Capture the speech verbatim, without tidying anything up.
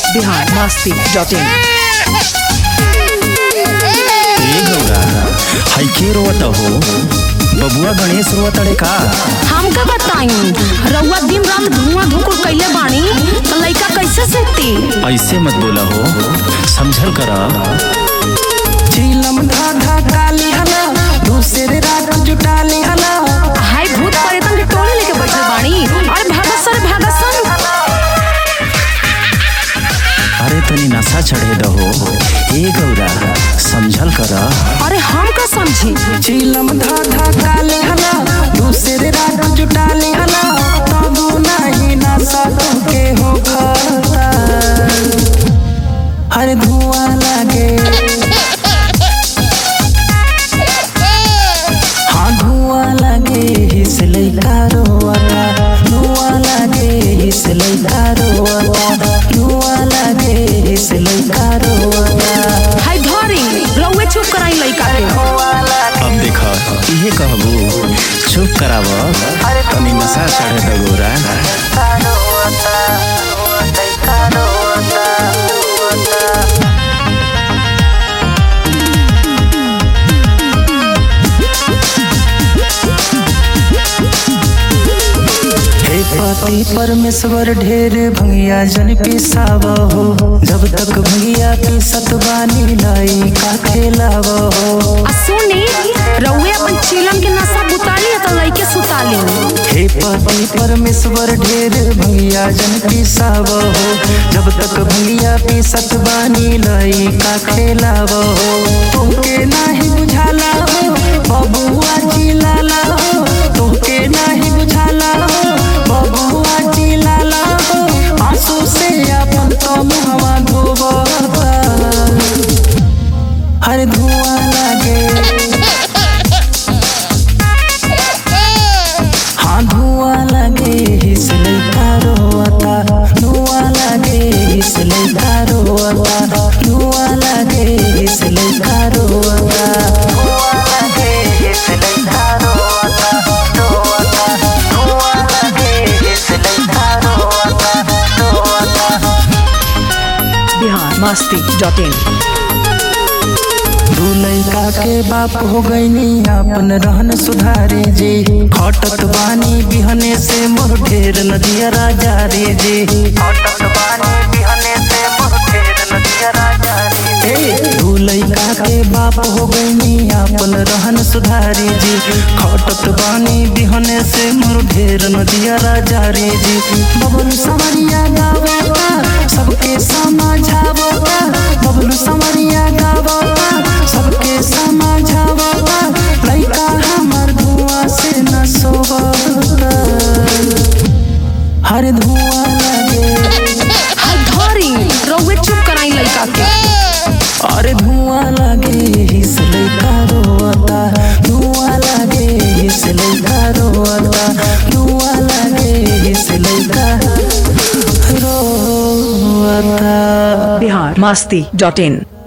Bihar Masti dot in. ए गौरा हाई के रोवत हो? बबुआ गणेश रोवत अड़े का? हमका बताई रउआ दिन रात धुआं धुकुर कैले बानी तो लइका कैसे सेती? ऐसे मत बोला हो, समझल करा। झीलम धाधा काली हला दूसरे रात जुटाली हला। हाय भूत प्रेतन के टोली लेके बैठल बानी। अरे भागा सर भागा सर। अरे तनी नशा चढ़े दहो ए गौरा, समझल करा। अरे हम का समझी? झीलम धाधा काली हला दूसरे रात जुटाली हला। तबू नहीं नशा तुमके हो खाता। हर धुआं लागे हाँ धुआं लागे हिस लइका रोवता। धुआं लागे हिस लइका रोवता। धुआं लागे हिस लइका रोवता। हाय धरी रउए चुप कराई लइका के। अब देखा इहे कहबू, चुप कराव तनी नशा चढ़े द गौरा। पति परमेश्वर ढेर भंगिया जन पिसाव हो। जब तक भंगिया पिसत बानी लाई का खेलाव हो। आ सुनी रउए अपन चीलम के नशा बुताली त लइके सुताली। हे पति परमेश्वर ढेर भंगिया जन पिसाव हो। जब तक भंगिया पिसत बानी लाई का खेलाव हो। तुमके नाही बुझाला हो बबुआ चिल्लाला हो। तुमके नाही बुझाला हो बबुआ चिल्लाला हो। आंसू से अपन तो मुहवा धोबता। हर धुआं लागे हाँ धुआं लागे हिस लइका रोवता। धुआं लागे हिस लइका रोवता। धुआं लागे हिस लइका रोवता। धुआं लागे हिस लइका रोवता। रोवता धुआं लागे हिस लइका रोवता। रोवता बिहार मस्ती डॉट इन। दू लइका के बाप हो गईनी अपन रहन सुधारे जी। खटत बानी बिहने से मोर ढेर नदिया राजा रे जी। खटत बानी बिहने से मोर ढेर नदिया राजा रे। दू लइका के बाप हो गईनी अपन रहन सुधारे जी। खटत बानी बिहने से मोर ढेर नदिया राजा रे जी। बबलू समरिया गावता सबके समझावता। बबलू समरिया गावता सबके समझावता। लइका हमर धुआं से न सोवता। हर धुआं लागे हाय धरी रउए चुप कराई लइका के। अरे धुआं लागे हिस लइका रोवता। धुआं लागे हिस लइका रोवता। धुआं लागे हिस लइका रोवता। बिहार मस्ती डॉट इन।